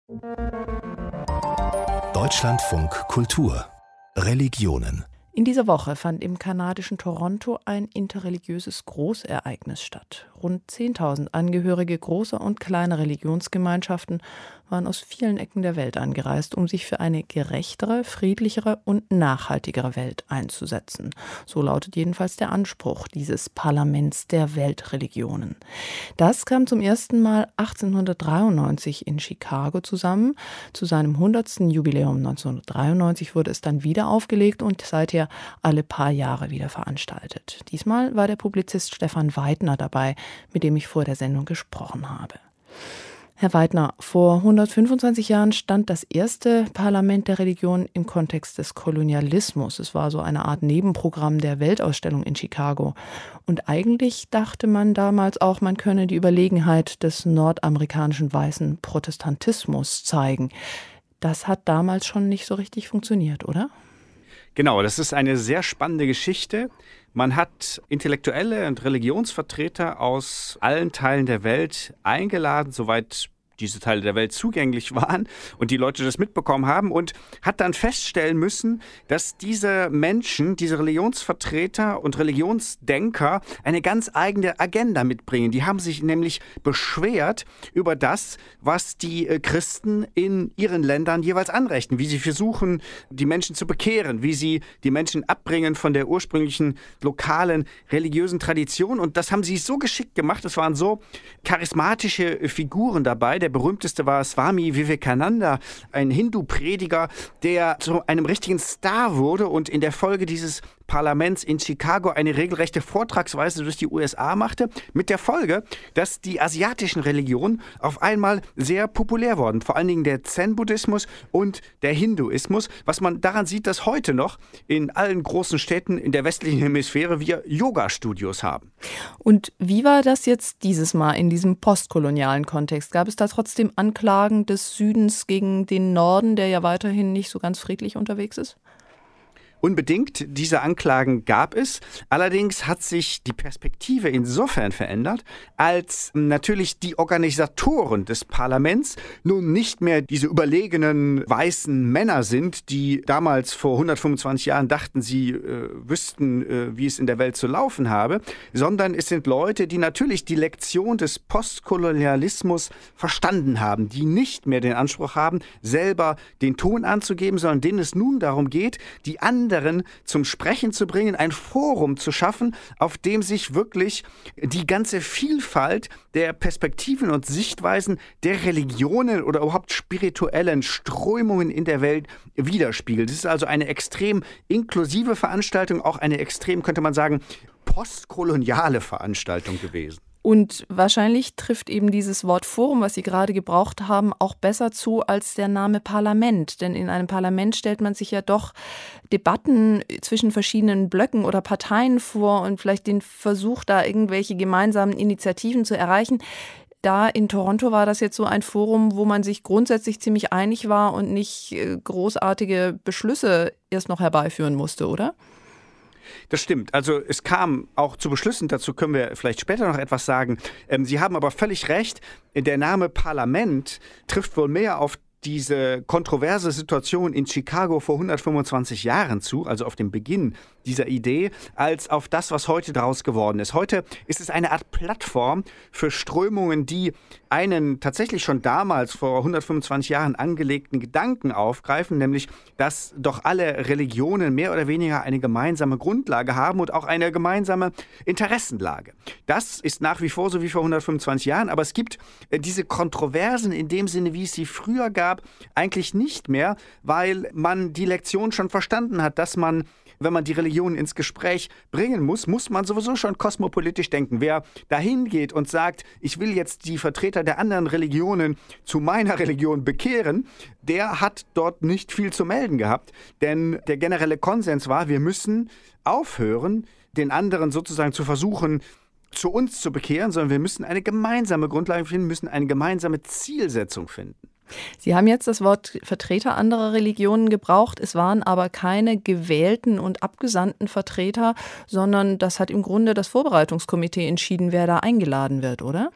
Deutschlandfunk Kultur Religionen. In dieser Woche fand im kanadischen Toronto ein interreligiöses Großereignis statt. Rund 10.000 Angehörige großer und kleiner Religionsgemeinschaften waren aus vielen Ecken der Welt angereist, um sich für eine gerechtere, friedlichere und nachhaltigere Welt einzusetzen. So lautet jedenfalls der Anspruch dieses Parlaments der Weltreligionen. Das kam zum ersten Mal 1893 in Chicago zusammen. Zu seinem 100. Jubiläum 1993 wurde es dann wieder aufgelegt und seither alle paar Jahre wieder veranstaltet. Diesmal war der Publizist Stefan Weidner dabei, mit dem ich vor der Sendung gesprochen habe. Herr Weidner, vor 125 Jahren stand das erste Parlament der Religion im Kontext des Kolonialismus. Es war so eine Art Nebenprogramm der Weltausstellung in Chicago. Und eigentlich dachte man damals auch, man könne die Überlegenheit des nordamerikanischen weißen Protestantismus zeigen. Das hat damals schon nicht so richtig funktioniert, oder? Genau, das ist eine sehr spannende Geschichte. Man hat Intellektuelle und Religionsvertreter aus allen Teilen der Welt eingeladen, soweit diese Teile der Welt zugänglich waren und die Leute das mitbekommen haben, und hat dann feststellen müssen, dass diese Menschen, diese Religionsvertreter und Religionsdenker eine ganz eigene Agenda mitbringen. Die haben sich nämlich beschwert über das, was die Christen in ihren Ländern jeweils anrechnen, wie sie versuchen, die Menschen zu bekehren, wie sie die Menschen abbringen von der ursprünglichen lokalen religiösen Tradition. Und das haben sie so geschickt gemacht, es waren so charismatische Figuren dabei. Der berühmteste war Swami Vivekananda, ein Hindu-Prediger, der zu einem richtigen Star wurde und in der Folge dieses Parlaments in Chicago eine regelrechte Vortragsweise durch die USA machte, mit der Folge, dass die asiatischen Religionen auf einmal sehr populär wurden, vor allen Dingen der Zen-Buddhismus und der Hinduismus, was man daran sieht, dass heute noch in allen großen Städten in der westlichen Hemisphäre wir Yoga-Studios haben. Und wie war das jetzt dieses Mal in diesem postkolonialen Kontext? Gab es da trotzdem Anklagen des Südens gegen den Norden, der ja weiterhin nicht so ganz friedlich unterwegs ist? Unbedingt, diese Anklagen gab es. Allerdings hat sich die Perspektive insofern verändert, als natürlich die Organisatoren des Parlaments nun nicht mehr diese überlegenen weißen Männer sind, die damals vor 125 Jahren dachten, sie wüssten, wie es in der Welt zu laufen habe, sondern es sind Leute, die natürlich die Lektion des Postkolonialismus verstanden haben, die nicht mehr den Anspruch haben, selber den Ton anzugeben, sondern denen es nun darum geht, die anderen zum Sprechen zu bringen, ein Forum zu schaffen, auf dem sich wirklich die ganze Vielfalt der Perspektiven und Sichtweisen der Religionen oder überhaupt spirituellen Strömungen in der Welt widerspiegelt. Es ist also eine extrem inklusive Veranstaltung, auch eine extrem, könnte man sagen, postkoloniale Veranstaltung gewesen. Und wahrscheinlich trifft eben dieses Wort Forum, was Sie gerade gebraucht haben, auch besser zu als der Name Parlament. Denn in einem Parlament stellt man sich ja doch Debatten zwischen verschiedenen Blöcken oder Parteien vor und vielleicht den Versuch, da irgendwelche gemeinsamen Initiativen zu erreichen. Da in Toronto war das jetzt so ein Forum, wo man sich grundsätzlich ziemlich einig war und nicht großartige Beschlüsse erst noch herbeiführen musste, oder? Das stimmt. Also es kam auch zu Beschlüssen, dazu können wir vielleicht später noch etwas sagen. Sie haben aber völlig recht, der Name Parlament trifft wohl mehr auf diese kontroverse Situation in Chicago vor 125 Jahren zu, also auf den Beginn dieser Idee, als auf das, was heute daraus geworden ist. Heute ist es eine Art Plattform für Strömungen, die einen tatsächlich schon damals vor 125 Jahren angelegten Gedanken aufgreifen, nämlich, dass doch alle Religionen mehr oder weniger eine gemeinsame Grundlage haben und auch eine gemeinsame Interessenlage. Das ist nach wie vor so wie vor 125 Jahren, aber es gibt diese Kontroversen in dem Sinne, wie es sie früher gab, eigentlich nicht mehr, weil man die Lektion schon verstanden hat, dass man, wenn man die Religion ins Gespräch bringen muss, muss man sowieso schon kosmopolitisch denken. Wer dahin geht und sagt, ich will jetzt die Vertreter der anderen Religionen zu meiner Religion bekehren, der hat dort nicht viel zu melden gehabt. Denn der generelle Konsens war, wir müssen aufhören, den anderen sozusagen zu versuchen, zu uns zu bekehren, sondern wir müssen eine gemeinsame Grundlage finden, müssen eine gemeinsame Zielsetzung finden. Sie haben jetzt das Wort Vertreter anderer Religionen gebraucht. Es waren aber keine gewählten und abgesandten Vertreter, sondern das hat im Grunde das Vorbereitungskomitee entschieden, wer da eingeladen wird, oder?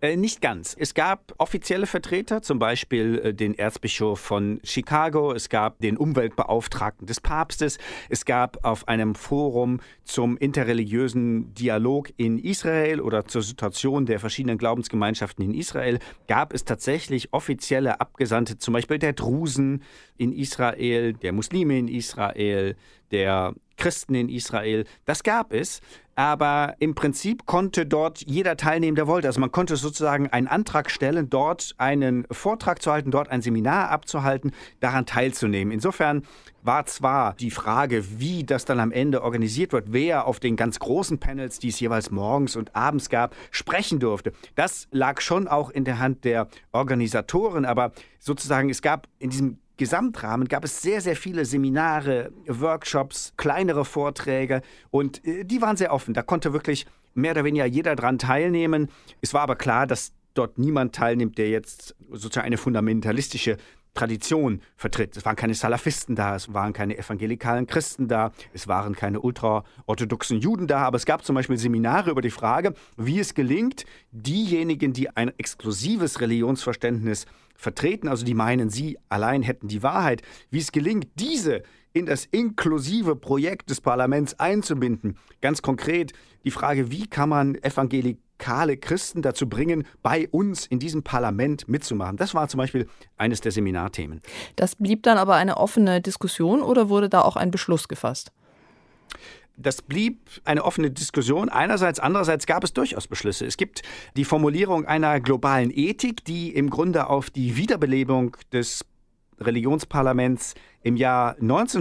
Nicht ganz. Es gab offizielle Vertreter, zum Beispiel den Erzbischof von Chicago, es gab den Umweltbeauftragten des Papstes, es gab auf einem Forum zum interreligiösen Dialog in Israel oder zur Situation der verschiedenen Glaubensgemeinschaften in Israel, gab es tatsächlich offizielle Abgesandte, zum Beispiel der Drusen in Israel, der Muslime in Israel, der Christen in Israel. Das gab es, aber im Prinzip konnte dort jeder teilnehmen, der wollte. Also man konnte sozusagen einen Antrag stellen, dort einen Vortrag zu halten, dort ein Seminar abzuhalten, daran teilzunehmen. Insofern war zwar die Frage, wie das dann am Ende organisiert wird, wer auf den ganz großen Panels, die es jeweils morgens und abends gab, sprechen durfte. Das lag schon auch in der Hand der Organisatoren, aber sozusagen es gab in diesem Gesamtrahmen gab es sehr, sehr viele Seminare, Workshops, kleinere Vorträge und die waren sehr offen. Da konnte wirklich mehr oder weniger jeder dran teilnehmen. Es war aber klar, dass dort niemand teilnimmt, der jetzt sozusagen eine fundamentalistische Tradition vertritt. Es waren keine Salafisten da, es waren keine evangelikalen Christen da, es waren keine ultraorthodoxen Juden da, aber es gab zum Beispiel Seminare über die Frage, wie es gelingt, diejenigen, die ein exklusives Religionsverständnis vertreten, also die meinen, sie allein hätten die Wahrheit, wie es gelingt, diese in das inklusive Projekt des Parlaments einzubinden. Ganz konkret die Frage, wie kann man evangelikale Christen dazu bringen, bei uns in diesem Parlament mitzumachen. Das war zum Beispiel eines der Seminarthemen. Das blieb dann aber eine offene Diskussion oder wurde da auch ein Beschluss gefasst? Das blieb eine offene Diskussion einerseits, andererseits gab es durchaus Beschlüsse. Es gibt die Formulierung einer globalen Ethik, die im Grunde auf die Wiederbelebung des Religionsparlaments im Jahr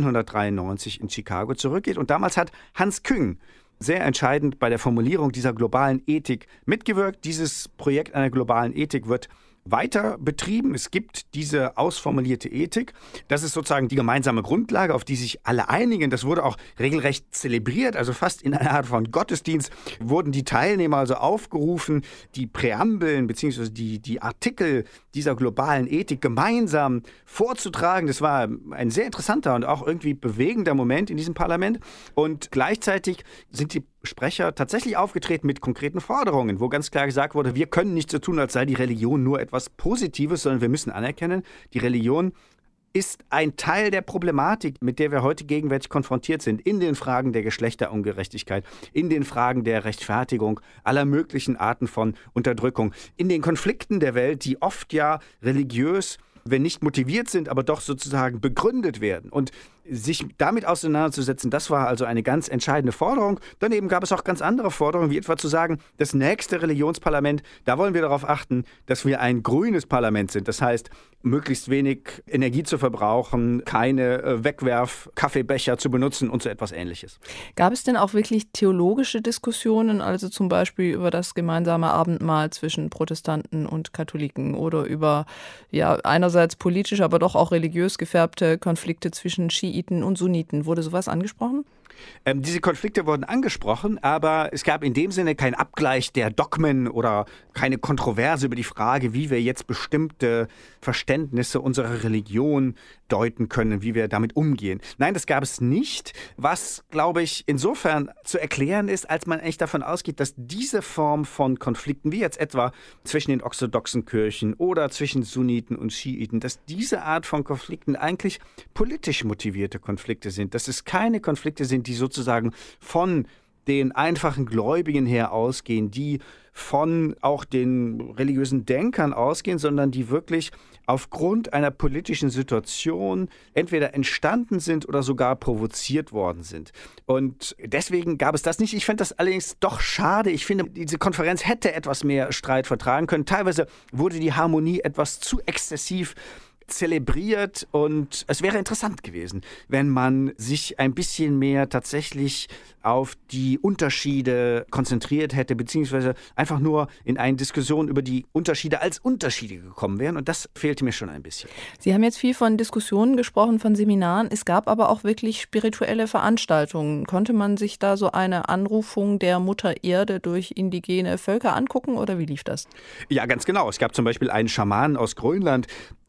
1993 in Chicago zurückgeht. Und damals hat Hans Küng sehr entscheidend bei der Formulierung dieser globalen Ethik mitgewirkt. Dieses Projekt einer globalen Ethik wird weiter betrieben. Es gibt diese ausformulierte Ethik. Das ist sozusagen die gemeinsame Grundlage, auf die sich alle einigen. Das wurde auch regelrecht zelebriert, also fast in einer Art von Gottesdienst wurden die Teilnehmer also aufgerufen, die Präambeln bzw. die Artikel dieser globalen Ethik gemeinsam vorzutragen. Das war ein sehr interessanter und auch irgendwie bewegender Moment in diesem Parlament. Und gleichzeitig sind die Sprecher tatsächlich aufgetreten mit konkreten Forderungen, wo ganz klar gesagt wurde, wir können nicht so tun, als sei die Religion nur etwas Positives, sondern wir müssen anerkennen, die Religion ist ein Teil der Problematik, mit der wir heute gegenwärtig konfrontiert sind, in den Fragen der Geschlechterungerechtigkeit, in den Fragen der Rechtfertigung aller möglichen Arten von Unterdrückung, in den Konflikten der Welt, die oft ja religiös, wenn nicht motiviert sind, aber doch sozusagen begründet werden. Und sich damit auseinanderzusetzen, das war also eine ganz entscheidende Forderung. Daneben gab es auch ganz andere Forderungen, wie etwa zu sagen, das nächste Religionsparlament, da wollen wir darauf achten, dass wir ein grünes Parlament sind. Das heißt, möglichst wenig Energie zu verbrauchen, keine Wegwerf-Kaffeebecher zu benutzen und so etwas Ähnliches. Gab es denn auch wirklich theologische Diskussionen, also zum Beispiel über das gemeinsame Abendmahl zwischen Protestanten und Katholiken oder über einerseits politisch, aber doch auch religiös gefärbte Konflikte zwischen Schiiten und Sunniten? Wurde sowas angesprochen? Diese Konflikte wurden angesprochen, aber es gab in dem Sinne keinen Abgleich der Dogmen oder keine Kontroverse über die Frage, wie wir jetzt bestimmte Verständnisse unserer Religion deuten können, wie wir damit umgehen. Nein, das gab es nicht, was, glaube ich, insofern zu erklären ist, als man eigentlich davon ausgeht, dass diese Form von Konflikten, wie jetzt etwa zwischen den orthodoxen Kirchen oder zwischen Sunniten und Schiiten, dass diese Art von Konflikten eigentlich politisch motivierte Konflikte sind, dass es keine Konflikte sind, die sozusagen von den einfachen Gläubigen her ausgehen, die von auch den religiösen Denkern ausgehen, sondern die wirklich aufgrund einer politischen Situation entweder entstanden sind oder sogar provoziert worden sind. Und deswegen gab es das nicht. Ich finde das allerdings doch schade. Ich finde, diese Konferenz hätte etwas mehr Streit vertragen können. Teilweise wurde die Harmonie etwas zu exzessiv zelebriert und es wäre interessant gewesen, wenn man sich ein bisschen mehr tatsächlich auf die Unterschiede konzentriert hätte, beziehungsweise einfach nur in eine Diskussion über die Unterschiede als Unterschiede gekommen wären und das fehlte mir schon ein bisschen. Sie haben jetzt viel von Diskussionen gesprochen, von Seminaren. Es gab aber auch wirklich spirituelle Veranstaltungen. Konnte man sich da so eine Anrufung der Mutter Erde durch indigene Völker angucken oder wie lief das? Ja, ganz genau. Es gab zum Beispiel einen Schamanen aus Grönland, der da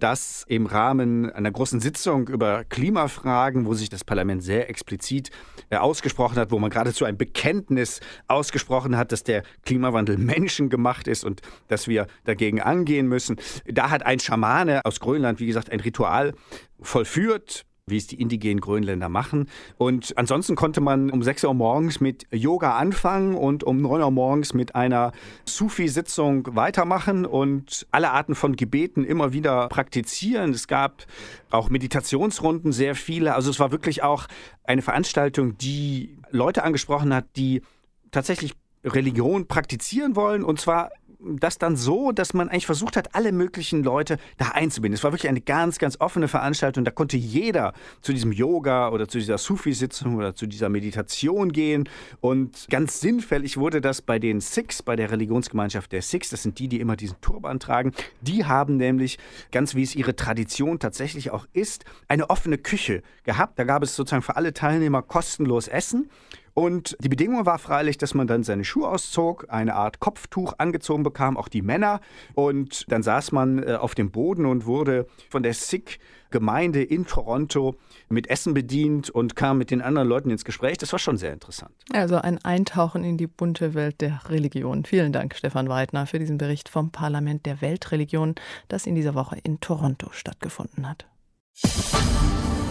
das im Rahmen einer großen Sitzung über Klimafragen, wo sich das Parlament sehr explizit ausgesprochen hat, wo man geradezu ein Bekenntnis ausgesprochen hat, dass der Klimawandel menschengemacht ist und dass wir dagegen angehen müssen. Da hat ein Schamane aus Grönland, wie gesagt, ein Ritual vollführt, wie es die indigenen Grönländer machen. Und ansonsten konnte man um 6 Uhr morgens mit Yoga anfangen und um 9 Uhr morgens mit einer Sufi-Sitzung weitermachen und alle Arten von Gebeten immer wieder praktizieren. Es gab auch Meditationsrunden, sehr viele. Also es war wirklich auch eine Veranstaltung, die Leute angesprochen hat, die tatsächlich Religion praktizieren wollen, und zwar das dann so, dass man eigentlich versucht hat, alle möglichen Leute da einzubinden. Es war wirklich eine ganz, ganz offene Veranstaltung. Da konnte jeder zu diesem Yoga oder zu dieser Sufi-Sitzung oder zu dieser Meditation gehen. Und ganz sinnfällig wurde das bei den Sikhs, bei der Religionsgemeinschaft der Sikhs. Das sind die, die immer diesen Turban tragen. Die haben nämlich, ganz wie es ihre Tradition tatsächlich auch ist, eine offene Küche gehabt. Da gab es sozusagen für alle Teilnehmer kostenlos Essen. Und die Bedingung war freilich, dass man dann seine Schuhe auszog, eine Art Kopftuch angezogen bekam, auch die Männer. Und dann saß man auf dem Boden und wurde von der Sikh-Gemeinde in Toronto mit Essen bedient und kam mit den anderen Leuten ins Gespräch. Das war schon sehr interessant. Also ein Eintauchen in die bunte Welt der Religion. Vielen Dank, Stefan Weidner, für diesen Bericht vom Parlament der Weltreligionen, das in dieser Woche in Toronto stattgefunden hat.